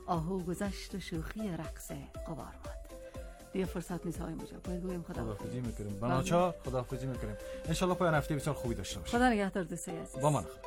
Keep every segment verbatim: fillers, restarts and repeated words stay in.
آهو گذشت و شوخی رقص قوارماد. دیگه فرصت نیست های مجاب، باید بگویم خداحافظی میکنیم. بناچار خداحافظی میکنیم. انشالله پایان هفته بسیار خوبی داشته باشید. خدا نگهدار دوستای عزیز. با من.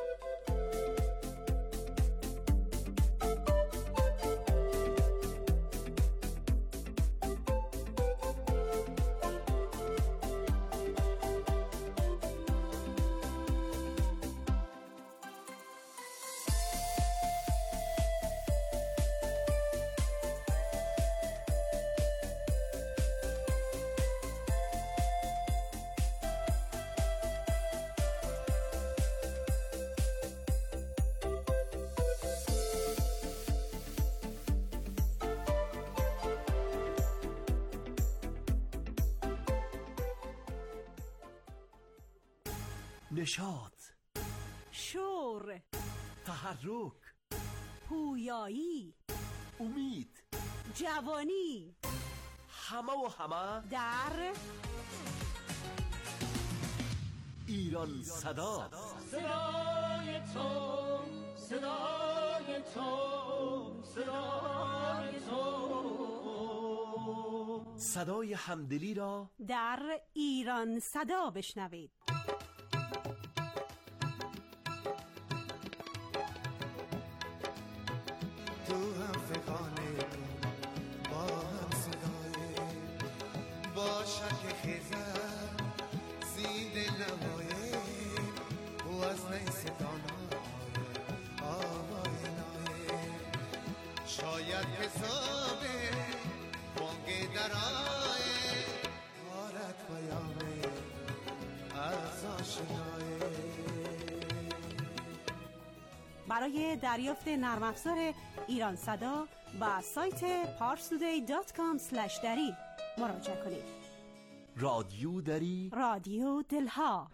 نشاط، شور، تحرک، پویایی، امید، جوانی، همه و همه در ایران صدا. صدای تو، صدای تو، صدای تو، صدای همدلی را در ایران صدا بشنوید. تو هم فکانه با هم صدای باشد که خیزن زیده نمایه و از نیستانای آوای نایه شاید حسابه بانگ درائه غارت پیامه از آشنایه. برای دریافت نرم افزار ایران صدا و سایت پارستودی دات کام اسلش دری مراجعه کنید. رادیو دری، رادیو دلها.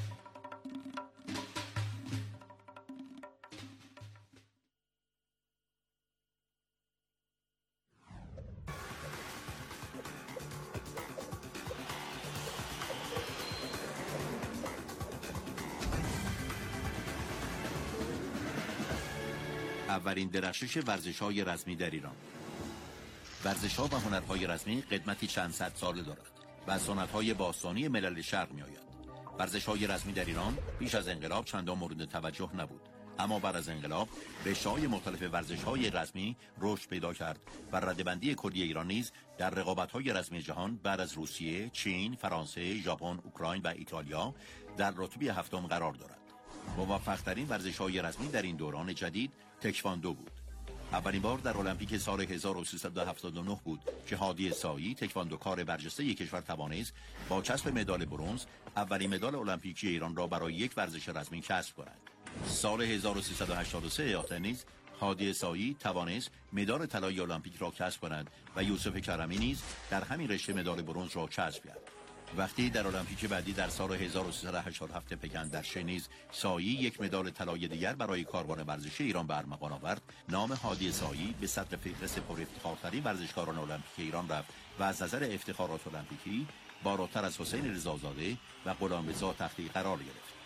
اولین درخشش ورزش‌های رزمی در ایران. ورزش‌ها و هنرهای رزمی قدمتی چند صد ساله دارد و از سنت‌های باستانی ملل شرق می‌آید. ورزش‌های رزمی در ایران پیش از انقلاب چندان مورد توجه نبود، اما بعد از انقلاب رشته‌های مختلف ورزش‌های رزمی رشد پیدا کرد و رده‌بندی کلی ایران نیز در رقابت‌های رزمی جهان بعد از روسیه، چین، فرانسه، ژاپن، اوکراین و ایتالیا در رتبه هفتم قرار دارد. موفق‌ترین ورزش‌های رزمی در این دوران جدید تکواندو بود. اولین بار در المپیک سال هزار و سیصد و هفتاد و نه بود که هادی سایی، تکواندوکار برجسته کشور، توانست با کسب مدال برنز اولین مدال المپیکی ایران را برای یک ورزش رزمی کسب کند. سال هزار و سیصد و هشتاد و سه نیز هادی سایی توانست مدال طلای المپیک را کسب کند و یوسف کرمی نیز در همین رشته مدال برنز را کسب کرد. وقتی در المپیک بعدی در سال هزار و سیصد و هشتاد و هفت پکن در شنیز سایی یک مدال طلای دیگر برای کاروان ورزشی ایران به ارمغان آورد، نام هادی سایی به صدر فهرست پر افتخارترین ورزشکاران المپیک ایران رفت و از نظر افتخارات المپیکی بالاتر از حسین رضازاده و غلامرضا تختی قرار گرفت.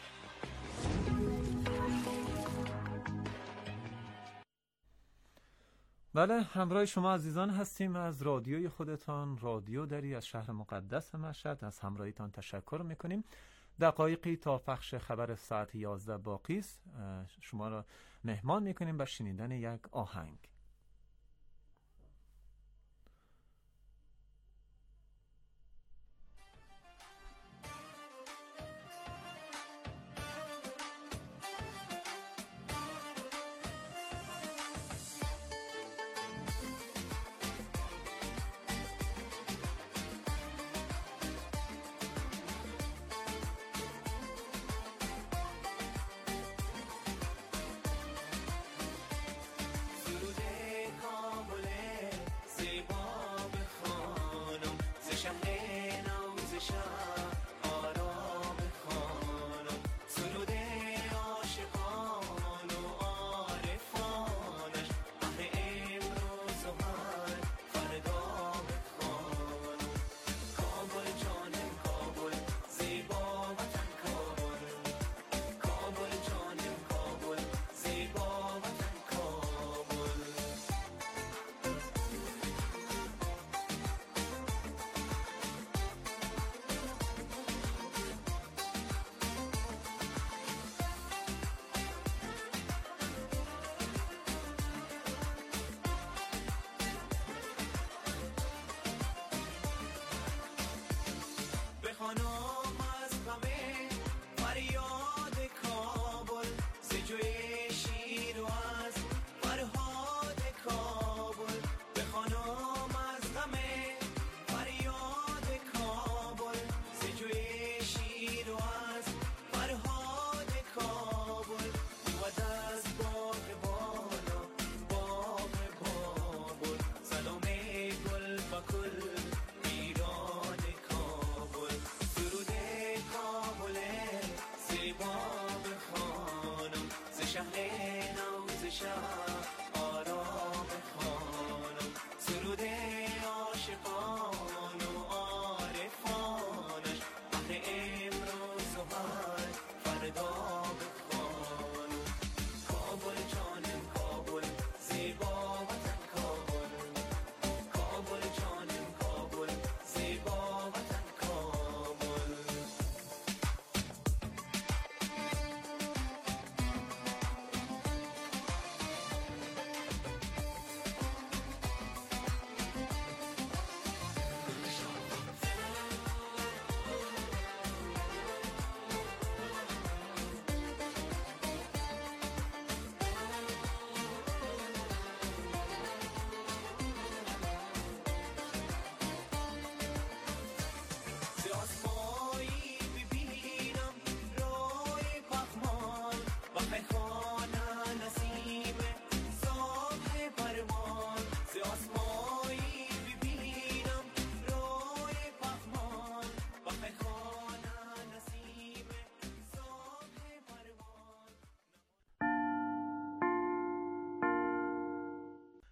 بله، همراه شما عزیزان هستیم از رادیوی خودتان، رادیو دری از شهر مقدس مشهد. از همراهیتان تشکر میکنیم. دقایقی تا پخش خبر ساعت یازده باقی است. شما را مهمان میکنیم به شنیدن یک آهنگ. سرود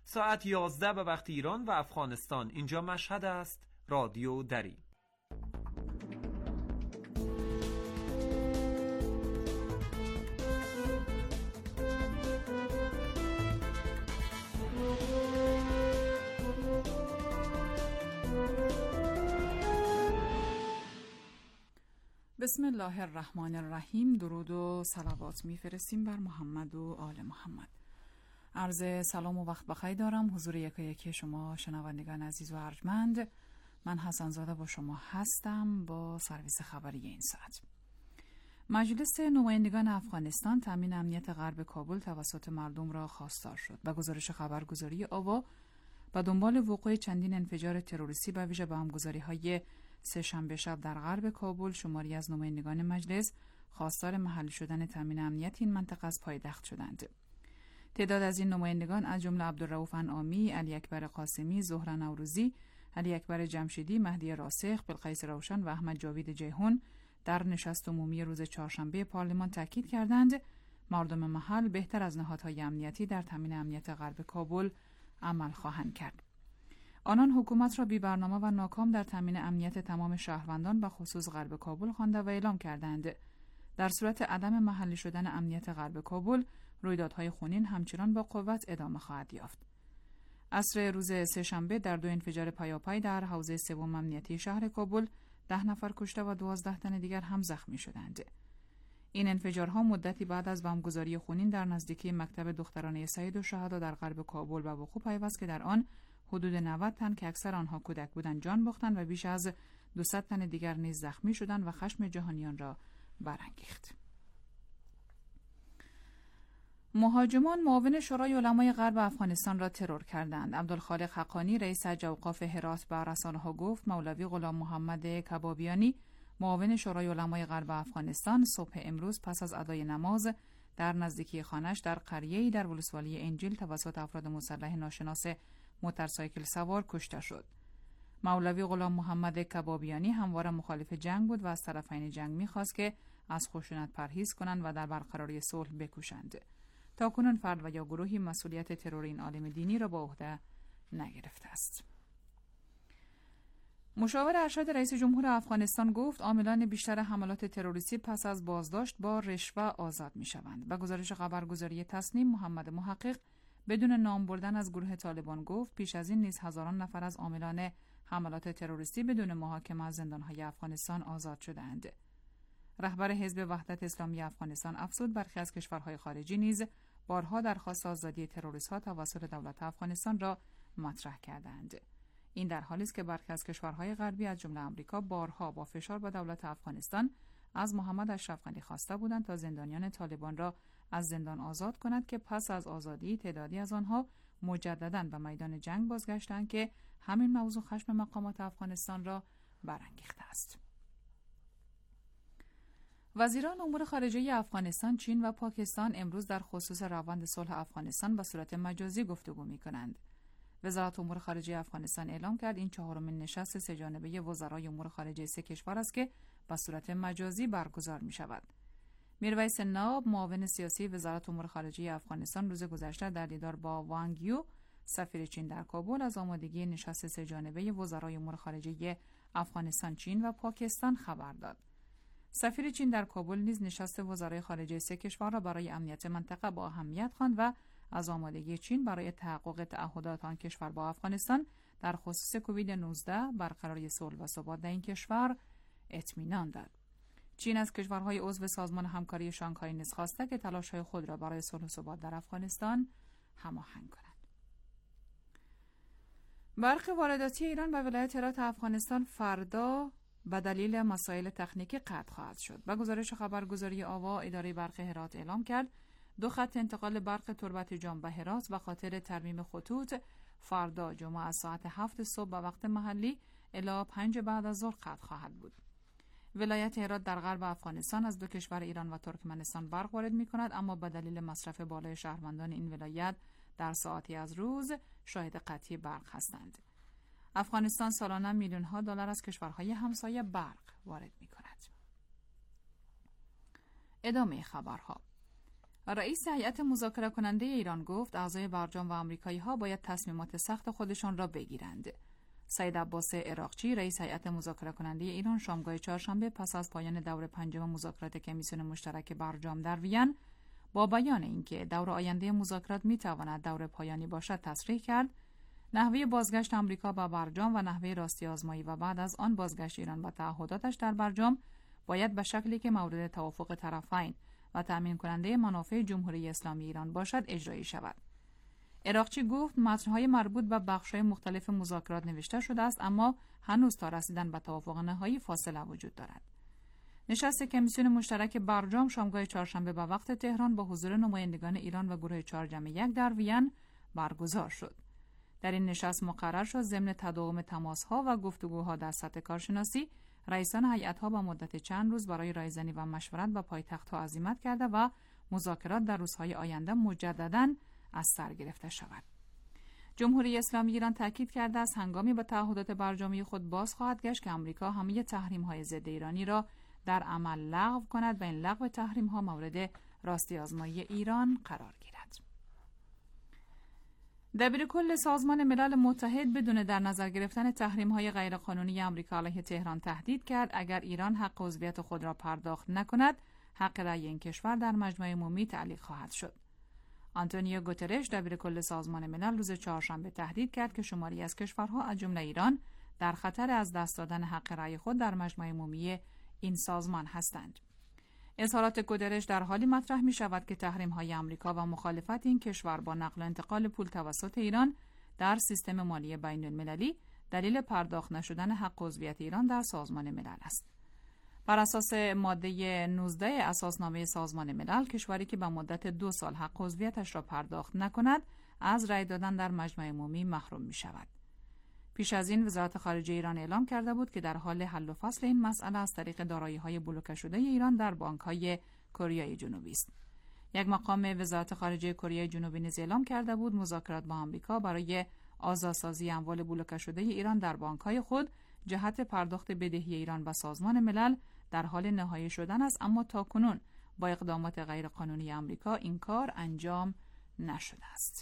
ساعت یازده به وقت ایران و افغانستان. اینجا مشهد است. رادیو دری. بسم الله الرحمن الرحیم. درود و صلوات میفرستیم بر محمد و آل محمد. عرض سلام و وقت بخیر دارم حضور یکی یکی شما شنوندگان عزیز و ارجمند. من حسن زاده با شما هستم با سرویس خبری این ساعت. مجلس نمایندگان افغانستان تامین امنیت غرب کابل توسط مردم را خواستار شد. به گزارش خبرگزاری آوا، به دنبال وقوع چندین انفجار تروریستی به ویژه بمبگذاری‌های سه‌شنبه شب در غرب کابل، شماری از نمایندگان مجلس خواستار محلی شدن تامین امنیت این منطقه از پایتخت شدند. تعداد از این نمایندگان از جمله عبدالرؤوف انعامی، علی اکبر قاسمی، زهره نوروزی، علی اکبر جمشیدی، مهدی راسخ، بلقیس روشن و احمد جاوید جیهون در نشست عمومی روز چهارشنبه پارلمان تاکید کردند مردم محل بهتر از نهادهای امنیتی در تامین امنیت غرب کابل عمل خواهند کرد. آنان حکومت را بی برنامه و ناکام در تامین امنیت تمام شهروندان به خصوص غرب کابل خوانده و اعلام کردند در صورت عدم محلی شدن امنیت غرب کابل، رویدادهای خونین همچنان با قوت ادامه خواهد یافت. عصر روز سه‌شنبه در دو انفجار پیاپی در حوزه سوم امنیتی شهر کابل ده نفر کشته و دوازده تن دیگر هم زخمی شدند. این انفجارها مدتی بعد از بمبگذاری خونین در نزدیکی مکتب دخترانه سید الشهدا در غرب کابل به وقوع پیوست که در آن حدود نود تن که اکثر آنها کودک بودند جان باختند و بیش از دویست تن دیگر نیز زخمی شدند و خشم جهانیان را برانگیخت. مهاجمان معاون شورای علمای غرب افغانستان را ترور کردند. عبدالخالق حقانی رئیس حج اوقاف هرات به رسانه‌ها گفت مولوی غلام محمد کبابیانی معاون شورای علمای غرب افغانستان صبح امروز پس از ادای نماز در نزدیکی خانه‌اش در قریه‌ای در ولسوالی انجیل توسط افراد مسلح ناشناس موتورسایکل سوار کشته شد. مولوی غلام محمد کبابیانی همواره مخالف جنگ بود و از طرفین جنگ می‌خواست که از خشونت پرهیز کنند و در برقراری صلح بکوشند. تاکنون فرد و یا گروهی مسئولیت ترور این عالم دینی را به عهده نگرفته است. مشاور ارشد رئیس جمهور افغانستان گفت عاملان بیشتر حملات تروریستی پس از بازداشت با رشوه آزاد می‌شوند. به گزارش خبرگزاری تسنیم، محمد محقق بدون نام بردن از گروه طالبان گفت پیش از این نیز هزاران نفر از عاملان حملات تروریستی بدون محاکمه از زندان‌های افغانستان آزاد شدند. رهبر حزب وحدت اسلامی افغانستان افزود برخی از کشورهای خارجی نیز بارها درخواست آزادی تروریست‌ها توسط دولت افغانستان را مطرح کردند. این در حالی است که برخی از کشورهای غربی از جمله آمریکا بارها با فشار به دولت افغانستان از محمد اشرف غنی خواسته بودند تا زندانیان طالبان را از زندان آزاد کند که پس از آزادی تعدادی از آنها مجدداً به میدان جنگ بازگشتند که همین موضوع خشم مقامات افغانستان را برانگیخته است. وزیران امور خارجه افغانستان، چین و پاکستان امروز در خصوص روند صلح افغانستان به صورت مجازی گفتگو می‌کنند. وزارت امور خارجه افغانستان اعلام کرد این چهارمین نشست سه‌جانبه وزرای امور خارجه سه کشور است که به صورت مجازی برگزار می‌شود. میرویس ناب، معاون سیاسی وزارت امور خارجه افغانستان، روز گذشته در دیدار با وانگ یو، سفیر چین در کابل، از آمادگی نشست سه‌جانبه وزرای امور خارجه افغانستان، چین و پاکستان خبر داد. سفیر چین در کابل نیز نشست وزرای خارجه سه کشور را برای امنیت منطقه با اهمیت خواند و از آمادگی چین برای تحقق تعهدات آن کشور با افغانستان در خصوص کووید نوزده، برقراری صلح و ثبات در این کشور اطمینان داد. چین از کشورهای عضو سازمان همکاری شانگهای نیز خواسته که تلاش‌های خود را برای صلح و ثبات در افغانستان هماهنگ کنند. برق وارداتی ایران به ولایت هرات افغانستان فردا به دلیل مسائل تکنیکی قطع خواهد شد. به گزارش خبرگزاری آوا، اداره برق هرات اعلام کرد دو خط انتقال برق تربت جام به هرات به خاطر ترمیم خطوط فردا جمعه از ساعت هفت صبح به وقت محلی الی پنج بعد از ظهر قطع خواهد بود. ولایت هرات در غرب افغانستان از دو کشور ایران و ترکمنستان برق وارد می‌کند، اما به دلیل مصرف بالای شهروندان این ولایت در ساعتی از روز شاهد قطعی برق هستند. افغانستان سالانه میلیون‌ها دلار از کشورهای همسایه برق وارد می‌کند. ادامه خبرها. رئیس هیئت مذاکره کننده ایران گفت اعضای برجام و آمریکایی ها باید تصمیمات سخت خودشان را بگیرند. سید عباس عراقچی رئیس هیئت مذاکره کننده ایران شامگاه چهارشنبه پس از پایان دور پنجم مذاکرات کمیسیون مشترک برجام در وین با بیان اینکه دور آینده مذاکرات میتواند دور پایانی باشد تصریح کرد نحوه بازگشت آمریکا به برجام و نحوه راستی آزمایی و بعد از آن بازگشت ایران و تعهداتش در برجام باید به شکلی که مورد توافق طرفین و تأمین کننده منافع جمهوری اسلامی ایران باشد اجرایی شود. عراقچی گفت متن‌های مربوط به بخش‌های مختلف مذاکرات نوشته شده است اما هنوز تا رسیدن به توافق نهایی فاصله وجود دارد. نشست کمیسیون مشترک برجام شامگاه چهارشنبه به وقت تهران با حضور نمایندگان ایران و گروه چهار جمع یک در وین برگزار شد. در این نشست مقرر شد ضمن تداوم تماس‌ها و گفتگوها در سطح کارشناسی رئیسان هیئت‌ها با مدت چند روز برای رایزنی و مشورت با پایتخت‌ها عزیمت کرده و مذاکرات در روزهای آینده مجدداً از سر گرفته شود. جمهوری اسلامی ایران تاکید کرده است هنگامی به تعهدات برجامی خود باز خواهد گشت که آمریکا همه تحریم‌های ضد ایرانی را در عمل لغو کند و این لغو تحریم‌ها مورد راستی آزمایی ایران قرار گیرد. دبیرکل سازمان ملل متحد بدون در نظر گرفتن تحریم‌های غیرقانونی آمریکا علیه تهران تهدید کرد اگر ایران حق عضویت خود را پرداخت نکند، حق رأی این کشور در مجمع عمومی تعلیق خواهد شد. آنتونیو گوترش دبیرکل سازمان ملل روز چهارشنبه تهدید کرد که شماری از کشورها از جمله ایران در خطر از دست دادن حق رأی خود در مجمع عمومی این سازمان هستند. اظهارات گوترش در حالی مطرح می شود که تحریم‌های آمریکا و مخالفت این کشور با نقل و انتقال پول توسط ایران در سیستم مالی بین المللی دلیل پرداخت نشدن حق عضویت ایران در سازمان ملل است. بر اساس ماده نوزده اساسنامه سازمان ملل، کشوری که به مدت دو سال حق عضویتش را پرداخت نکند، از رأی دادن در مجمع عمومی محروم می شود. پیش از این وزارت خارجه ایران اعلام کرده بود که در حال حل و فصل این مسئله از طریق دارایی‌های بلوکه شده ایران در بانک‌های کره جنوبی است. یک مقام وزارت خارجه کره جنوبی نیز اعلام کرده بود مذاکرات با آمریکا برای آزادسازی اموال بلوکه شده ایران در بانک‌های خود جهت پرداخت بدهی ایران به سازمان ملل در حال نهایی شدن است، اما تاکنون با اقدامات غیرقانونی آمریکا این کار انجام نشده است.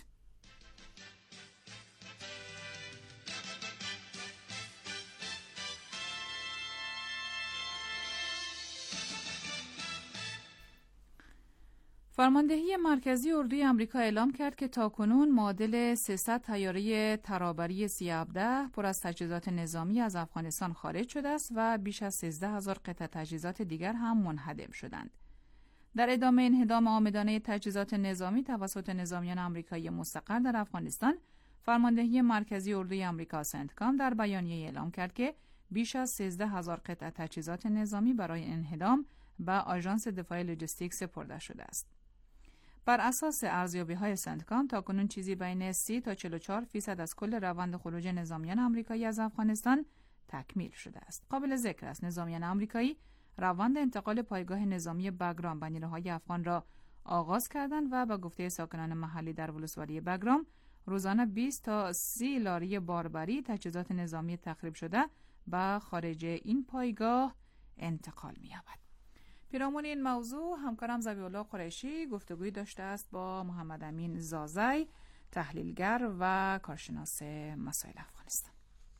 فرماندهی مرکزی اردوی آمریکا اعلام کرد که تاکنون معادل سیصد طیاره ترابری سی هفده پر از تجهیزات نظامی از افغانستان خارج شده است و بیش از سیزده هزار قطعه تجهیزات دیگر هم منهدم شدند. در ادامه انهدام عامدانه تجهیزات نظامی توسط نظامیان آمریکایی مستقر در افغانستان، فرماندهی مرکزی اردوی آمریکا سنتکام در بیانیه اعلام کرد که بیش از سیزده هزار قطعه تجهیزات نظامی برای انهدام به آژانس دفاع لوجستیک سپرده شده است. بر اساس ارزیابی‌های سنتکام تاکنون چیزی بین سی تا چهل و چهار درصد از کل روند خروج نظامیان آمریکایی از افغانستان تکمیل شده است. قابل ذکر است نظامیان آمریکایی روند انتقال پایگاه نظامی بگرام به نیروهای افغان را آغاز کردند و به گفته ساکنان محلی در ولسوالی بگرام روزانه بیست تا سی لاری باربری تجهیزات نظامی تخریب شده به خارج این پایگاه انتقال می‌یابد. پیرامون این موضوع همکارم ذبیح‌الله قریشی گفتگویی داشته است با محمد امین زازی، تحلیلگر و کارشناس مسائل افغانستان.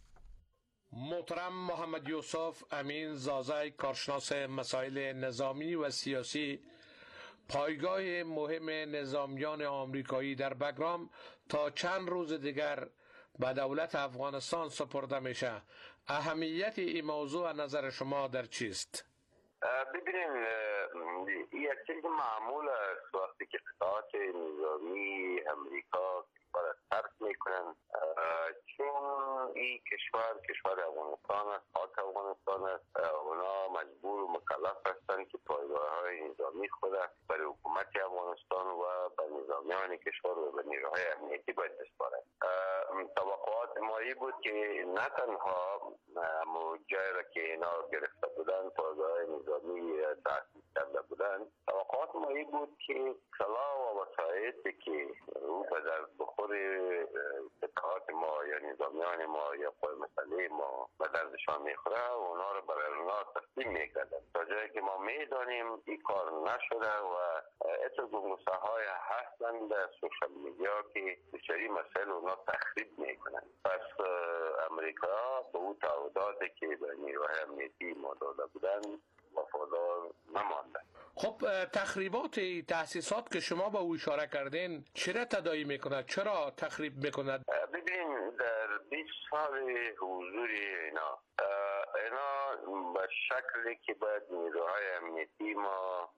محترم محمد یوسف امین زازی، کارشناس مسائل نظامی و سیاسی، پایگاه مهم نظامیان آمریکایی در بگرام تا چند روز دیگر به دولت افغانستان سپرده میشه. اهمیت این موضوع نظر شما در چیست؟ ببینید یک چیز معمول است وقتی که قطعات نظامی امریکا کشور ترک میکنن، چون این کشور کشور افغانستان است، خاک افغانستان است، اونا مجبور و مکلف هستند که پایگاه های نظامی خود برای حکومت افغانستان و به نظامیان کشور و به نیروهای امنیتی باید بسپارند. توقعات مایی بود که نه تنها همون جایی را که اینا گرفته بودن پایگاه نظامی تأسیس کرده بودن، توقعات مایی بود که سلاح و وسایلی که او به در بخور اتحاد ما یا یا نظامیان ما یا قوای مسلح ما به دردشان میخوره و اونا رو برای اونا تسلیم میکردن تا جایی که ما میدانیم این کار نشده و اتو گمگوسه های هستن در سوشال میدیا که بسیاری مسائل اونا تخریب میکنن. پس امریکا به اون تعهداتی که به نیروهای امنیتی ما داده بودن وفادار نمانده. خب تخریبات تأسیسات که شما به او اشاره کردین چرا تداعی میکند؟ چرا تخریب میکند؟ ببین در بیست سال حضور اینا اینا به شکلی که باید نیروهای امنیتی ما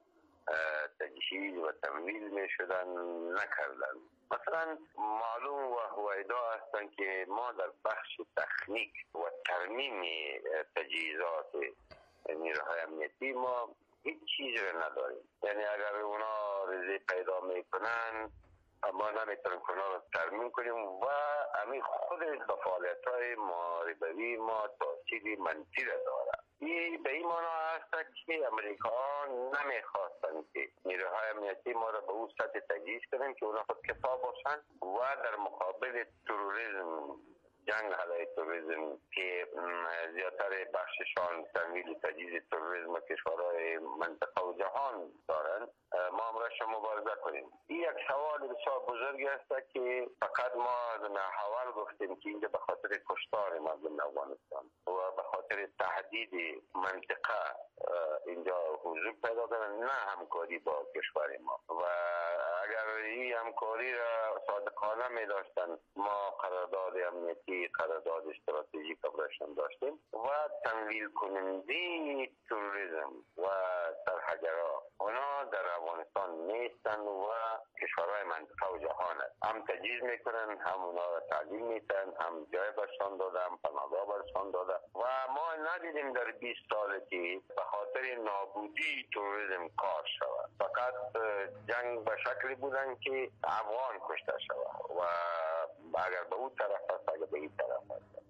تجهیز و تمویل میشدن نکردن. مثلا معلوم و هویدا هستن که ما در بخش تکنیک و ترمیم تجهیزات نیروهای امنیتی ما هیچ چیزی رو نداریم. یعنی اگر اونا ریزی پیدا میکنن ما نمیتونیم که اونا رو ترمیم کنیم و همین خود به فعالیت های محاربوی ما تاثیری منفی را داره. این به این معنا هست که امریکا نمیخواستن که نیروهای امنیتی ما را به اون سطح تجهیز کنن که اونا خود کفا باشن و در مقابل تروریسم، جنگ علیه تروریسم که زیادتر بخششان تمویل تجهیز تروریسم و کشورهای منطقه و جهان دارن ما همراهش مبارزه کنیم. این یک سوال بسیار بزرگی است که فقط ما از اول گفتیم که اینجا به خاطر کشتار مردم افغانستان و به خاطر تهدید منطقه اینجا حضور پیدا کردن، نه همکاری با کشور ما. و اگر این همکاری را صادقانه می داشتن ما قرارداد امنیتی، قرارداد استراتژیک برایشان داشتیم و تمویل کننده تروریسم و سرحجرها اونا در افغانستان نیستن و کشورهای منطقه و جهان هم تجهیز میکنن، هم اونا را تعلیم میتن، هم جای برشان داده، هم پناهگاه برشان داده و ما ندیدیم در بیست سال که به خاطر نابودی تروریسم کار شود. فقط جنگ به شکلی بودن که افغان کشته شود و اگر به اون طرف هست اگر به این طرف هست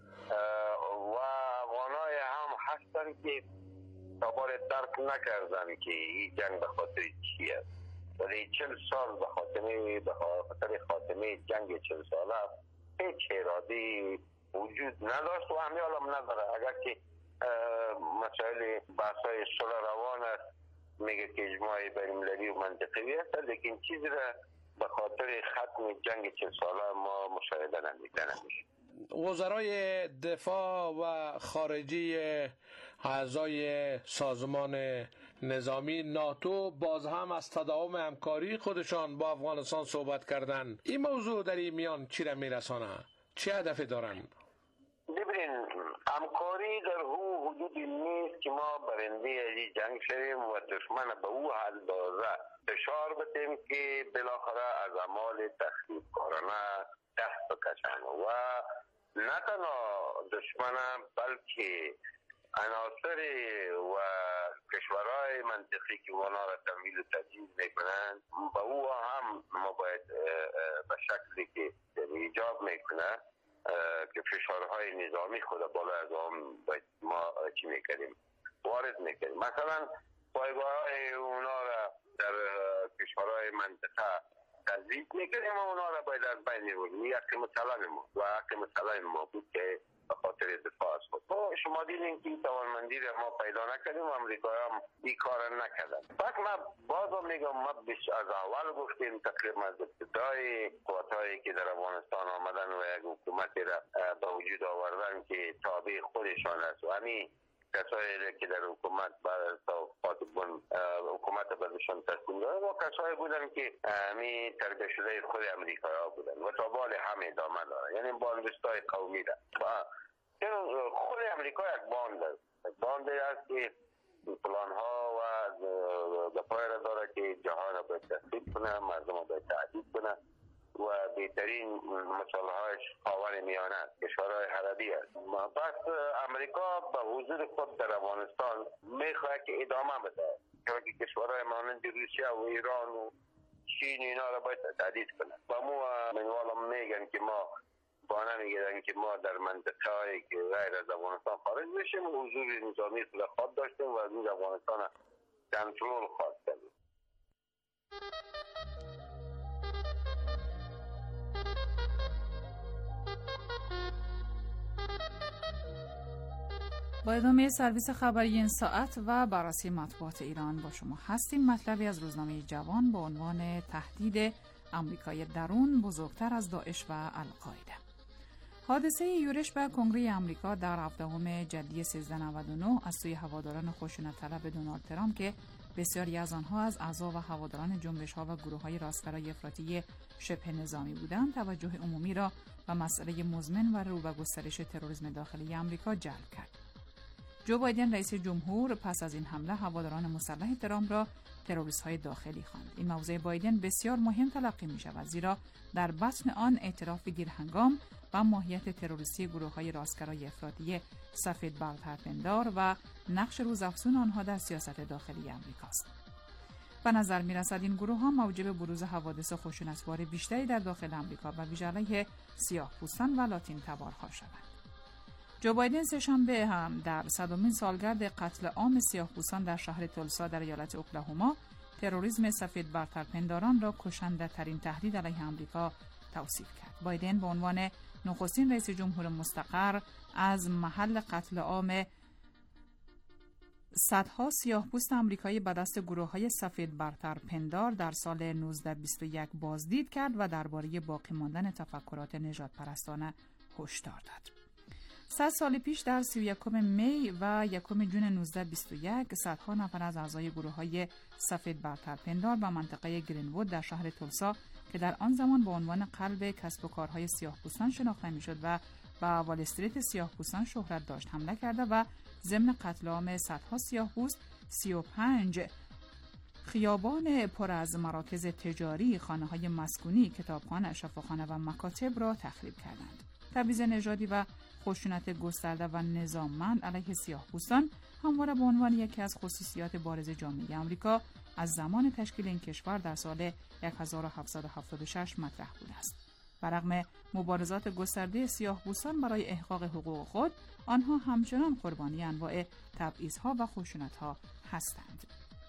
و افغانای هم هستن که تابار درک نکردن که این جنگ به خاطر چی است. ولی چل سال به خاتمه به خاطر خاتمه جنگ چل ساله هیچ ارادی وجود نداشت و همی حالا نداره. اگر که مسائل بحثای صلح روان است میگه که اجماع بین‌المللی و منطقی است، لیکن چیزی را به خاطر ختم جنگ چل ساله ما مشاهده نمی‌کنیم. وزرای دفاع و خارجی اعضای سازمان نظامی ناتو باز هم از تداوم همکاری خودشان با افغانستان صحبت کردند. این موضوع در این میان چی را میرسانه؟ چه هدفی دارند؟ ببین همکاری در او حدودی نیست که ما برنده این جنگ شویم و دشمن به او اندازه فشار بدیم که بالاخره از اعمال تخریبکارانه دست بکشن و نه تنها دشمن بلکه عناصر و کشورهای منطقی که اونا را تمویل و تجهیز میکنن به او هم ما باید به شکلی که ایجاب میکنه که فشارهای نظامی خود بالا از آن باید ما چی میکنیم وارد میکنیم. مثلا پایگاه های اونا را در کشورهای منطقه تضعیف میکنیم و اونا را باید از بین بردیم. یک مسئله ما و یک مسئله ما بود که به خاطر دفاع از خود شما دیدین که این توانمندی را ما پیدا نکردیم و امریکایی هم این کار نکردن. پس من باز میگم ما بیش از اول گفتیم تقریبا از ابتدای قوتایی که در افغانستان آمدن و یک حکومتی را به وجود آوردن که تابع خودشان است و همین کسایی که در حکومت بعد خاطبون حکومت بردشان تسلیم دادن و کسایی بودن که همین تربیه شده خود امریکایی ها بودن و تا بال هم ادامه دارن، یعنی باندستای قومی ده. خود امریکا یک باند است، باند است که پلان ها و دفاعی را داره که جهان را باید تسلیم کنه، مردم را باید تعدید کنه و بهترین مسئله هایش خاور میانه است، کشورهای عربی است. پس امریکا به حضور خود در افغانستان میخواهد که ادامه بده، چون که کشورهای مانند روسیه و ایران و چین اینا را باید تهدید کنه. و مو منوالا میگن که ما بانه میگیرن که ما در منطقه هایی که غیر از افغانستان خارج بشیم حضور نظامی خود خواد داشتیم و از این افغانستان کنترل خواهد کنیم. با ادامه سرویس خبری این ساعت و بررسی مطبوعات ایران با شما هستیم. مطلبی از روزنامه جوان با عنوان تهدید آمریکای درون بزرگتر از داعش و القاعده. حادثه یورش به کنگره آمریکا در هفدهم جدی سیزده نود و نه از سوی هواداران خشونت طلب دونالد ترامپ که بسیاری از آنها از اعضا و هواداران جنبش‌ها و گروه‌های راستگرای افراطی شبه نظامی بودند، توجه عمومی را به مسئله مزمن و رو به گسترش تروریسم داخلی آمریکا جلب کرد. جو بایدن رئیس جمهور پس از این حمله هواداران مسلح ترامپ را تروریست‌های داخلی خواند. این موضوع بایدن بسیار مهم تلقی می‌شود، زیرا در بطن آن اعتراف دیرهنگام و ماهیت تروریستی گروه‌های راستگرای افراطی سفید برترپندار و نقش روزافزون آنها در سیاست داخلی آمریکا است. به نظر می‌رسد این گروه‌ها موجب بروز حوادث خشونت‌بار بیشتری در داخل آمریکا و ویژه علیه سیاه‌پوستان و لاتین تبارها شوند. جو بایدن سه‌شنبه هم در صدمین سالگرد قتل عام سیاه‌پوستان در شهر تولسا در ایالت اوکلاهوما تروریسم سفید برترپنداران را کشنده‌ترین تهدید علیه آمریکا توصیف کرد. بایدن به عنوان نخستین رئیس جمهور مستقر از محل قتل عام صدها سیاه‌پوست آمریکایی به دست گروه‌های سفید برترپندار در سال نوزده بیست و یک بازدید کرد و درباره باقی ماندن تفکرات نژاد پرستانه هشدار داد. صد سال پیش در سی و یکم می و یکم جون نوزده بیست و یک صدها نفر از اعضای گروه‌های سفید برترپندار به منطقه گرین‌وود در شهر تولسا که در آن زمان به عنوان قلب کسب و کارهای سیاه‌پوستان شناخته می‌شد و به وال استریت سیاه‌پوستان شهرت داشت حمله کرده و ضمن قتل عام صدها سیاه‌پوست سی و پنج خیابان پر از مراکز تجاری، خانه‌های مسکونی، کتابخانه، شفاخانه و مکاتب را تخریب کردند. تبعیض نژادی و خشونت گسترده و نظاممند علیه سیاه‌پوستان همواره به عنوان یکی از خصوصیات بارز جامعه آمریکا از زمان تشکیل این کشور در سال هزار و هفتصد و هفتاد و شش مطرح بوده است. برغم مبارزات گسترده سیاه‌پوستان برای احقاق حقوق خود، آنها همچنان قربانی انواع تبعیض‌ها و خشونت‌ها هستند.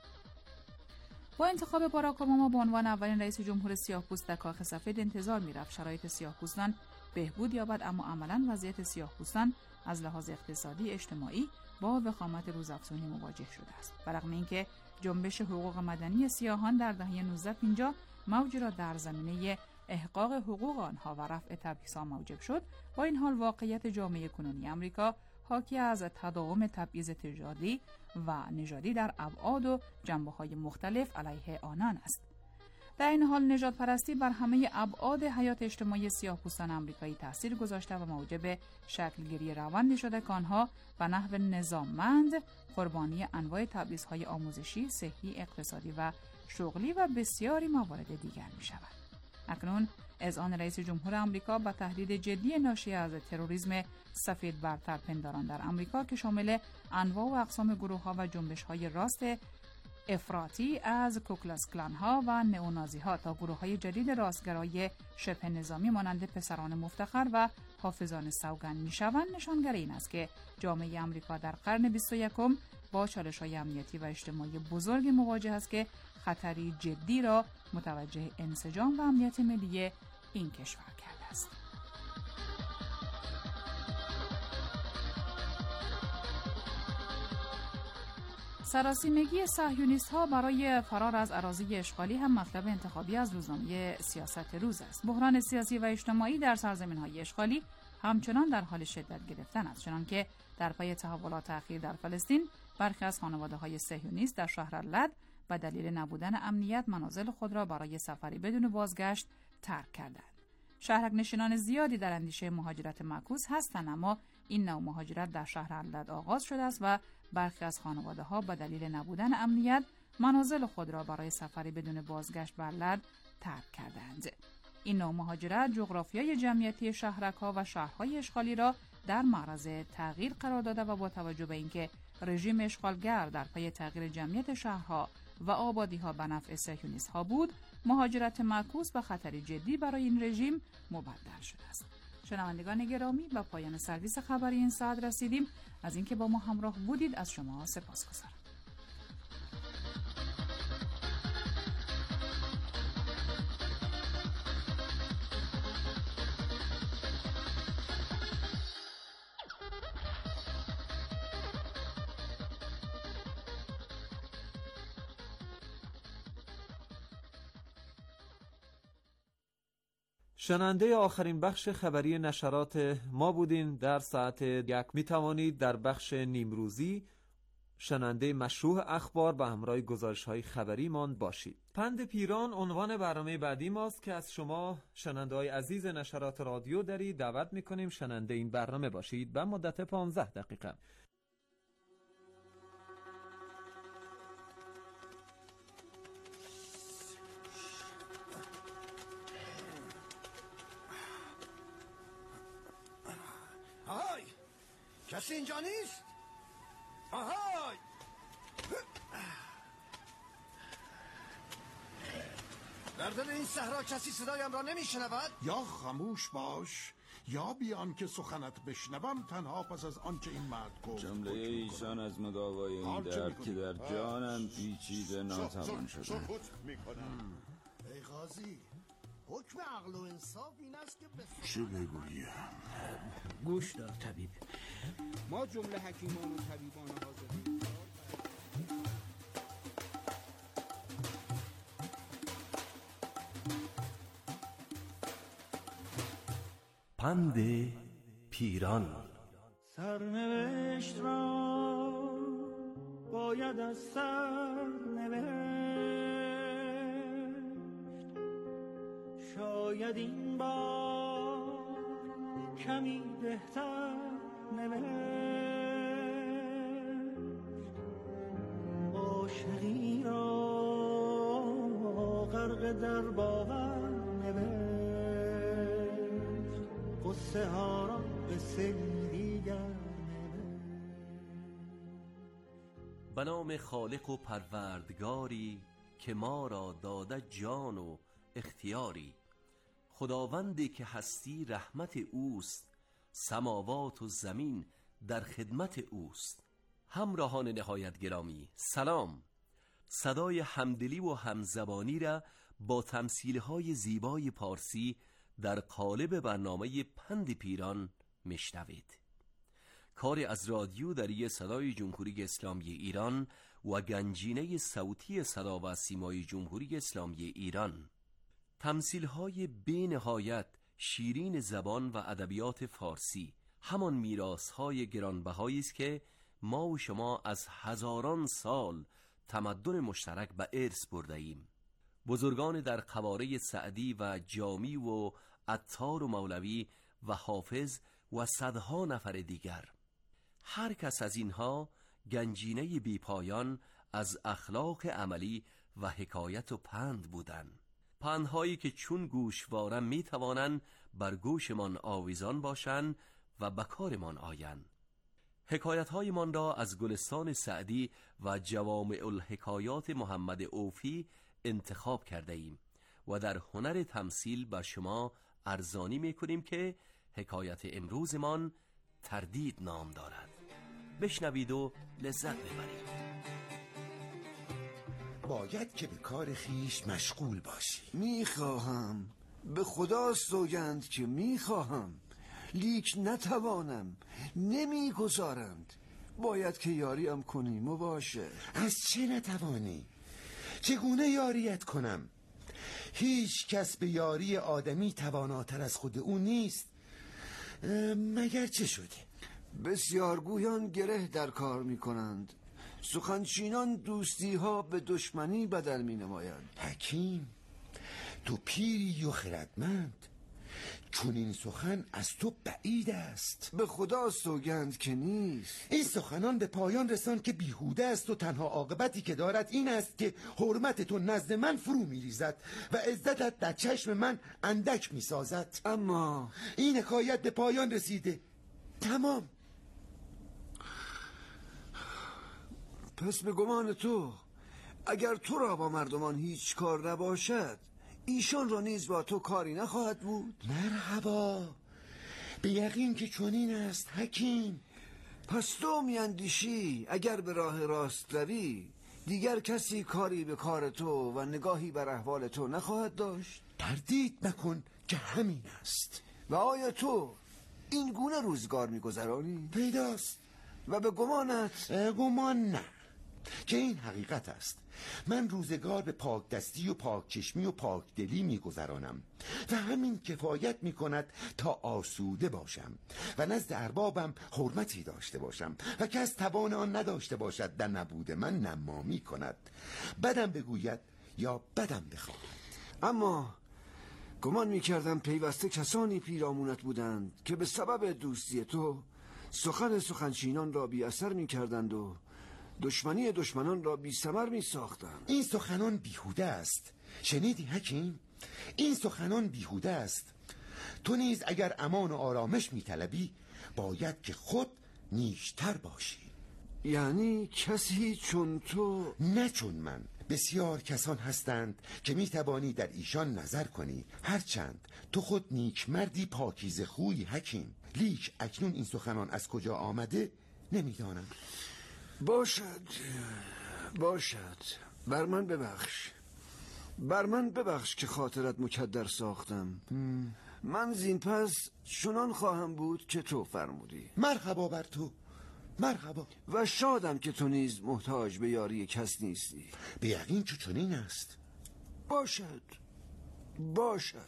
با انتخاب باراک اوباما به عنوان اولین رئیس جمهور سیاه‌پوست در کاخ سفید انتظار می‌رفت شرایط سیاه‌پوستان بهبود یابد، اما عملاً وضعیت سیاه‌پوستان از لحاظ اقتصادی اجتماعی با وخامت روزافزونی مواجه شده است. برغم اینکه جنبش حقوق مدنی سیاهان در دهه نوزده پنجاه موجی را در زمینه احقاق حقوق آنها و رفع تبعیض‌ها موجب شد، با این حال واقعیت جامعه کنونی آمریکا حاکی از تداوم تبعیض نژادی و نژادی در ابعاد و جنبه‌های مختلف علیه آنان است. در این حال نژاد پرستی بر همه ابعاد حیات اجتماعی سیاه‌پوستان آمریکایی تاثیر گذاشته و موجب شکلگیری روندی شده که آنها به نحو نظاممند قربانی انواع تبعیض‌های آموزشی، صحی، اقتصادی و شغلی و بسیاری موارد دیگر می‌شود. اکنون اذعان رئیس جمهور آمریکا به تهدید جدی ناشی از تروریسم سفید برترپنداران در آمریکا که شامل انواع و اقسام گروه‌ها و جنبش‌های راست افراطی از کوکلاس کلان‌ها و نئونازی‌ها تا گروه‌های جدید راستگرای شبه نظامی مانند پسران مفتخر و حافظان سوگند می‌شوند، نشانگر این است که جامعه آمریکا در قرن بیست و یکم با چالش‌های امنیتی و اجتماعی بزرگ مواجه است که خطری جدی را متوجه انسجام و امنیت ملی این کشور کرده است. سراسیمگی صهیونیست‌ها برای فرار از اراضی اشغالی هم مطلب انتخابی از روزنامه سیاست روز است. بحران سیاسی و اجتماعی در سرزمین‌های اشغالی همچنان در حال شدت گرفتن است، چنانکه در پی تحولات اخیر در فلسطین برخی از خانواده‌های صهیونیست در شهر لد به دلیل نبودن امنیت منازل خود را برای سفری بدون بازگشت ترک کردند. شهرک نشینان زیادی در اندیشه مهاجرت معکوس هستند، اما این نوع مهاجرت در شهر لد آغاز شده است و برخی از خانواده‌ها به دلیل نبودن امنیت منازل خود را برای سفری بدون بازگشت بر لد ترک کردند. این نوع مهاجرت جغرافیای جمعیتی شهرک‌ها و شهرهای اشغالی را در معرض تغییر قرار داده و با توجه به اینکه رژیم اشغالگر در پی تغییر جمعیت شهرها و آبادی‌ها به نفع صهیونیست‌ها بود، مهاجرت معکوس به خطری جدی برای این رژیم مبدل شده است. شنوندگان گرامی، به پایان سرویس خبری این ساعت رسیدیم. از اینکه با ما همراه بودید از شما سپاسگزارم. شنونده آخرین بخش خبری نشرات ما بودین. در ساعت یک می توانید در بخش نیمروزی شنونده مشروع اخبار به همراه گزارش‌های خبری مان باشید. پند پیران عنوان برنامه بعدی ماست که از شما شنونده‌های عزیز نشرات رادیو دری دعوت می‌کنیم شنونده این برنامه باشید به مدت پانزده دقیقه. آهای کسی اینجا نیست؟ آهای در دل این صحرا کسی صدایم را نمیشنود؟ یا خاموش باش یا بیان که سخنت بشنوم تنها پس از آنچه این مرد گفت. جمله ایشان از مداوای این درد که در جانم پیچیده ناتوان شده. سکوت میکنم. ای قاضی حکم عقل و انصاف این است که چه بگویم؟ گوش دار طبیب، ما جمله حکیمان و طبیبان حاضرین پند پیران. سرنوشت را باید از سر نوشت، شاید این بار کمی بهتر نوشت، عاشقی را غرق در باور نوشت، قصه ها را به سری دیگر. به نام خالق و پروردگاری که ما را داده جان و اختیاری، خداوندی که هستی رحمت اوست، سماوات و زمین در خدمت اوست. همراهان نهایت گرامی سلام. صدای همدلی و همزبانی را با تمثیل‌های زیبای پارسی در قالب برنامه پند پیران میشنوید. کار از رادیو دری صدای جمهوری اسلامی ایران و گنجینه صوتی صدا و سیمای جمهوری اسلامی ایران. تمثیل‌های بی نهایت شیرین زبان و ادبیات فارسی، همان میراث‌های گرانبهایی است که ما و شما از هزاران سال تمدن مشترک به ارث برده ایم. بزرگان در قواره سعدی و جامی و عطار و مولوی و حافظ و صدها نفر دیگر، هر کس از اینها گنجینه بی پایان از اخلاق عملی و حکایت و پند بودند. پندهایی که چون گوشواره می توانند بر گوشمان آویزان باشند و به کارمان آیند. حکایت‌هایمان را از گلستان سعدی و جوامع الحکایات محمد اوفی انتخاب کرده ایم و در هنر تمثیل بر شما ارزانی می کنیم که حکایت امروزمان تردید نام دارد. بشنوید و لذت ببرید. باید که به کار خیش مشغول باشی. میخواهم، به خدا سوگند که میخواهم، لیک نتوانم، نمیگذارند. باید که یاریم کنی مباشر. از چه نتوانی؟ چگونه یاریت کنم؟ هیچ کس به یاری آدمی تواناتر از خود او نیست. مگر چه شده؟ بسیار گویان گره در کار می کنند، سخنچینان دوستی ها به دشمنی بدل می نمایند. حکیم، تو پیری و خردمند، چون این سخن از تو بعید است. به خدا سوگند که نیست. این سخنان به پایان رسان که بیهوده است و تنها عاقبتی که دارد این است که حرمت تو نزد من فرو می ریزد و عزتت در چشم من اندک می سازد. اما این حکایت به پایان رسیده، تمام. پس به گمان تو اگر تو را با مردمان هیچ کار نباشد، ایشان را نیز با تو کاری نخواهد بود؟ مرحبا، به یقین که چنین است حکیم. پس تو میاندیشی اگر به راه راست روی دیگر کسی کاری به کار تو و نگاهی بر احوال تو نخواهد داشت؟ تردید نکن که همین است. و آیا تو این گونه روزگار میگذرانی؟ پیداست. و به گمانت؟ گمان نه، که این حقیقت است. من روزگار به پاک دستی و پاک چشمی و پاک دلی می گذرانم و همین کفایت می کند تا آسوده باشم و نزد اربابم حرمتی داشته باشم و کس توان آن نداشته باشد در نبود من نمامی کند، بدم بگوید یا بدم بخواهد. اما گمان می کردم پیوسته کسانی پیرامونت بودند که به سبب دوستی تو سخن سخنچینان را بی اثر می کردند و دشمنی دشمنان را بی ثمر می ساختند. این سخنان بیهوده است. شنیدی حکیم؟ این سخنان بیهوده است. تو نیز اگر امان و آرامش می طلبی باید که خود نیشتر باشی. یعنی کسی چون تو؟ نه چون من. بسیار کسان هستند که می توانی در ایشان نظر کنی، هرچند تو خود نیک مردی پاکیزه خوی حکیم، لیک اکنون این سخنان از کجا آمده نمیدانم. باشد باشد بر من ببخش، بر من ببخش که خاطرت مکدر ساختم. من زین پس چنان خواهم بود که تو فرمودی. مرحبا بر تو، مرحبا. و شادم که تو نیز محتاج به یاری کس نیستی. به یقین چو چنین است. باشد باشد.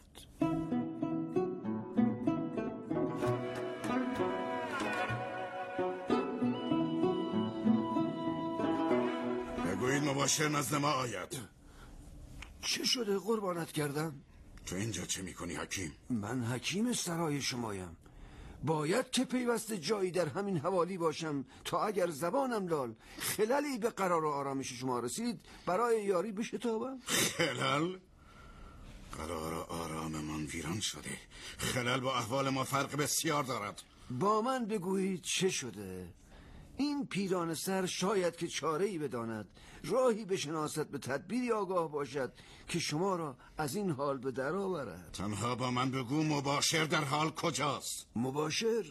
بگویید مباشر نزد ما آید. چه شده قربانت کردم؟ تو اینجا چه میکنی حکیم؟ من حکیم سرای شمایم. باید که پیوسته جایی در همین حوالی باشم تا اگر زبانم لال خللی به قرار و آرامش شما رسید برای یاری بشتابم. خلل؟ قرار و آرام من ویران شده. خلل با احوال ما فرق بسیار دارد. با من بگویید چه شده؟ این پیران سر شاید که چاره‌ای بداند، راهی بشناسد، به تدبیری آگاه باشد که شما را از این حال به در آورد. تنها با من بگو مباشر در حال کجاست؟ مباشر؟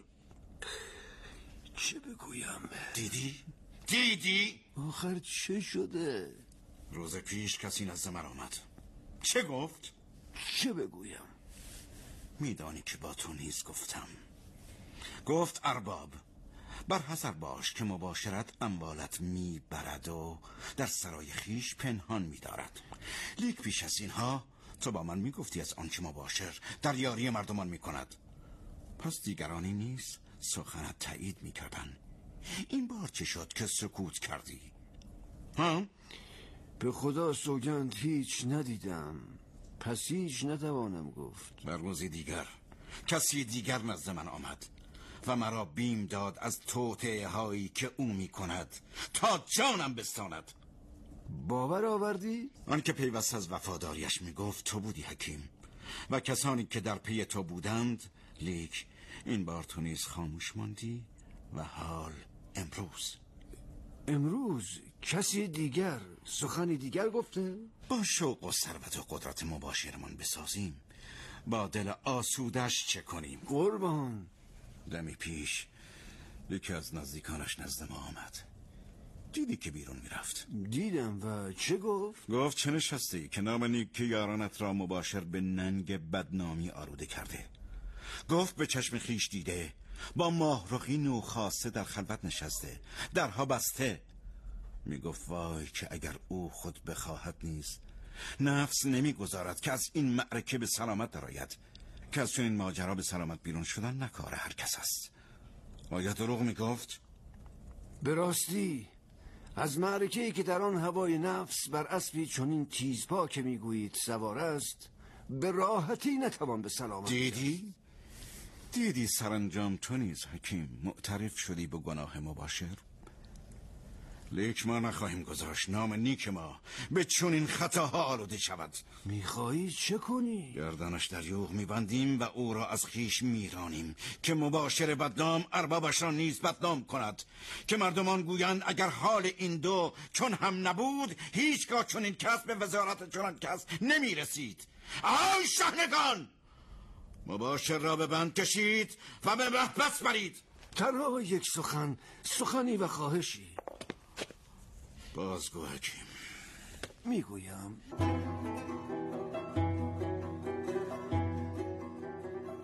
چه بگویم؟ دیدی؟ دیدی؟ آخر چه شده؟ روز پیش کسی نزد من آمد. چه گفت؟ چه بگویم؟ میدانی که با تو نیز گفتم. گفت ارباب بر حذر باش که مباشرت اموالت میبرد و در سرای خیش پنهان میدارد. لیک پیش از اینها تو با من میگفتی از آنچه مباشر در یاری مردمان میکند. پس دیگرانی نیز سخنت تایید میکردن. این بار چه شد که سکوت کردی؟ ها؟ به خدا سوگند هیچ ندیدم، پس هیچ نتوانم گفت. بر روزی دیگر کسی دیگر نزد من آمد و مرا بیم داد از توطئه هایی که او می کند تا جانم بستاند. باور آوردی؟ آن که پیوست از وفاداریش می گفت تو بودی حکیم و کسانی که در پی تو بودند، لیک این بار تو نیز خاموش ماندی و حال امروز امروز کسی دیگر سخنی دیگر گفته؟ با شوق و ثروت و قدرت مباشرمان بسازیم، با دل آسودش چه کنیم؟ قربان دمی پیش یکی از نزدیکانش نزد ما آمد. دیدی که بیرون میرفت؟ دیدم. و چه گفت؟ گفت چه نشستی که نام نیک یارانت را مباشر به ننگ بدنامی آلوده کرده. گفت به چشم خیش دیده با ماهرخی نو خاصه در خلوت نشسته، درها بسته. میگفت وای که اگر او خود بخواهد نیز نفس نمیگذارد که از این معرکه به سلامت درآید، که از چون این ماجرا به سلامت بیرون شدن نکار هر کس است. آیا دروغ میگفت؟ به راستی از معرکه‌ای که در آن هوای نفس بر اسبی چنین تیزپا که میگویید سوار است، به راحتی نتوان به سلامت. دیدی؟ دیدی سرانجام تو نیز حکیم معترف شدی به گناه مباشر؟ لیک ما نخواهیم گذاشت نام نیک ما به چنین خطاها آلوده شود. میخواهی چه کنی؟ گردنش در یوغ میبندیم و او را از خیش میرانیم که مباشر بدنام اربابش را نیز بدنام کند، که مردمان گویند اگر حال این دو چون هم نبود هیچگاه چنین کس به وزارت چنان کس نمیرسید. آی شاهنگان، مباشر را به بند کشید و به محبس برید. تنها یک سخن، سخنی و خواهشی. بازگو حکیم. میگویم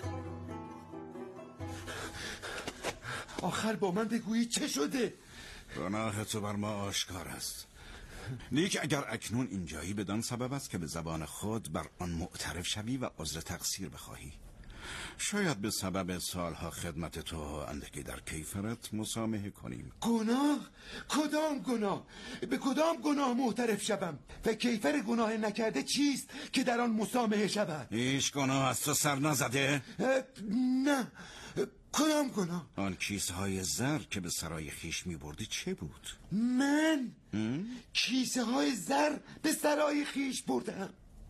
آخر با من بگویید چه شده؟ گناه تو بر ما آشکار است. لیک اگر اکنون اینجایی بدان سبب است که به زبان خود بر آن معترف شوی و عذر تقصیر بخواهی. شاید به سبب سالها خدمت تو اندکی در کیفرت مسامحه کنیم. گناه؟ کدام گناه؟ به کدام گناه معترف شوم؟ و کیفر گناه نکرده چیست که در آن مسامحه شود؟ هیچ گناه از تو سر نزده؟ نه. کدام گناه؟ آن کیسه های زر که به سرای خیش می بردی چه بود؟ من؟ کیسه های زر به سرای خیش بردم؟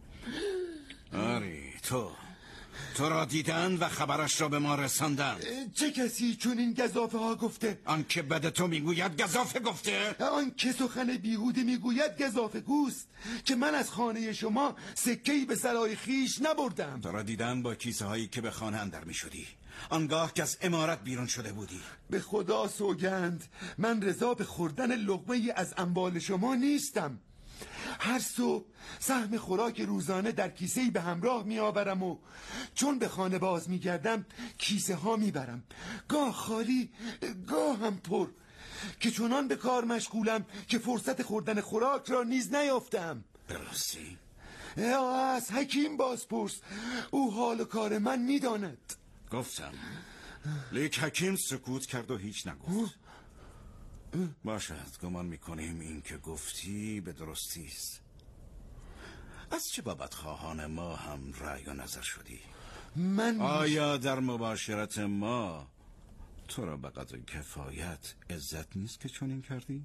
آری تو تو را دیدن و خبرش را به ما رساندن. چه کسی چون این گزافه ها گفته؟ آن که بد تو میگوید گزافه گفته؟ آن که سخن بیهوده میگوید گزافه گوست که من از خانه شما سکه‌ای به سرای خیش نبردم. تو را دیدن با کیسه هایی که به خانه اندر می شدی، آنگاه که از عمارت بیرون شده بودی. به خدا سوگند من رضا به خوردن لقمه از اموال شما نیستم. هر صبح سهم خوراک روزانه در کیسه‌ای به همراه می آورم و چون به خانه باز می گردم کیسه ها می برم، گاه خالی گاه هم پر، که چنان به کار مشغولم که فرصت خوردن خوراک را نیز نیافتم. براستی؟ از حکیم بازپرس، او حال و کار من می داند. گفتم لیک حکیم سکوت کرد و هیچ نگفت. باشد، گمان میکنیم این که گفتی به درستی است. از چه بابت خواهان ما هم رأی و نظر شدی؟ من آیا در مباشرت ما تو را به قدر کفایت عزت نیست که چنین کردی؟